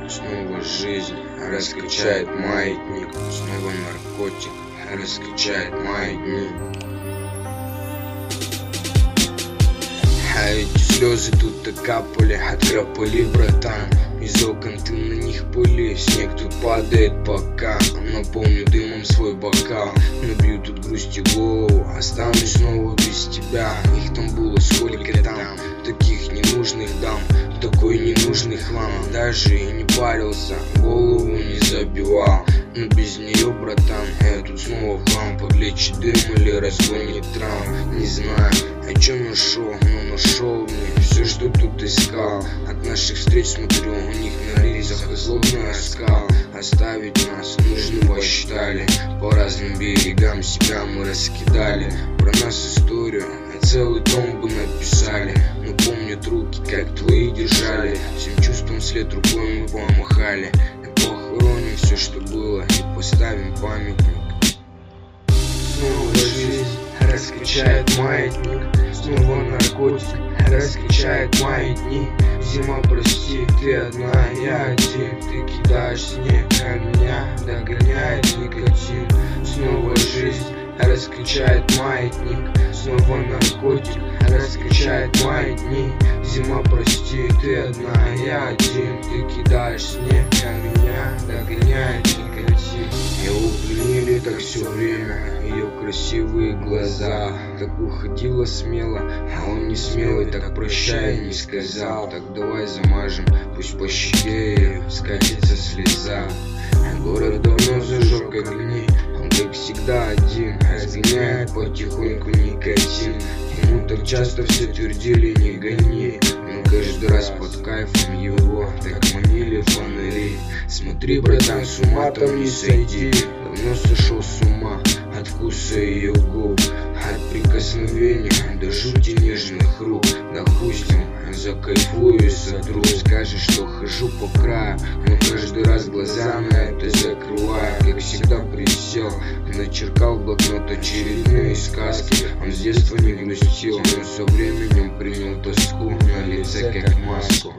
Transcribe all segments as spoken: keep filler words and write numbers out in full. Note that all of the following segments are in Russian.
снова жизнь раскачает маятник, снова наркотик раскачает мои дни. А эти слезы тут и капали, открапали, братан. Из окон ты на них пыли, снег тут падает пока. Наполню дымом свой бокал, набью тут грусти голову, останусь снова без тебя. Их там было сколько там, таких ненужных дам, такой ненужный хлам. Даже и не парился, голову не забивал, но без нее, братан, я тут снова в хлам. Подлечит дым или разгонит травм, не знаю, о чем нашел, но нашел мне все, что тут искал. От наших встреч смотрю, у них на лицах злобный оскал. Оставить нас нужно посчитали, по разным берегам себя мы раскидали. Про нас историю, а целый том бы написали. Но помнят руки, как твои держали, всем чувством след рукой мы помахали. И похороним все, что было, и поставим памятник. Снова жизнь раскачает маятник, снова наркотик раскачает мои дни. Зима, прости, ты одна, я один. Ты кидаешь снег, а меня догоняет никотин. Снова жизнь раскачает маятник, снова наркотик раскачает мои дни. Зима, прости, ты одна, я один. Ты кидаешь снег, а меня догоняет никотин. Его пленили так все время, ее красивые глаза. Так уходила смело, а он не смелый, так прощай не сказал. Так давай замажем, пусть по щеке ее скатится слеза. Город давно зажег огни, он как всегда один, разгоняет потихоньку никотин. Ему так часто все твердили не гони, но каждый раз под кайфом его так манили фонари. Смотри, братан, с ума там не сойти, давно сошел с ума от вкуса ее губ, от прикосновения до жути нежных рук. Да хуй с ним, закайфую и сотру. Скажешь, что хожу по краю, но каждый раз глаза на это закрываю. Как всегда присел, начеркал в блокнот очередные сказки. Он с детства не грустил, но со временем принял тоску на лице как маску.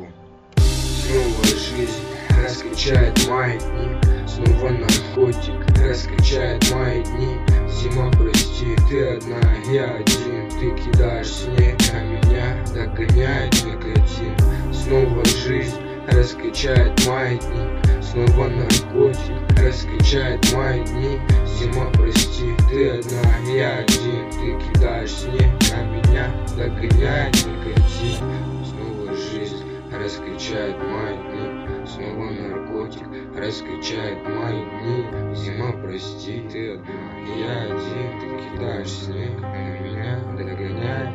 Снова жизнь раскачает маятник, снова наркотик раскачает мои дни. Зима, прости, ты одна, я один. Ты кидаешь снег, а меня догоняет никотин. Снова жизнь раскачает маятник, снова наркотик раскачает мои дни. Зима, прости, ты одна, я один. Ты кидаешь снег, а меня догоняет никотин. Снова жизнь раскачает маятник, снова наркотик раскачает мои дни. Зима, прости, ты одна, я один. Ты кидаешь снег, а меня догоняет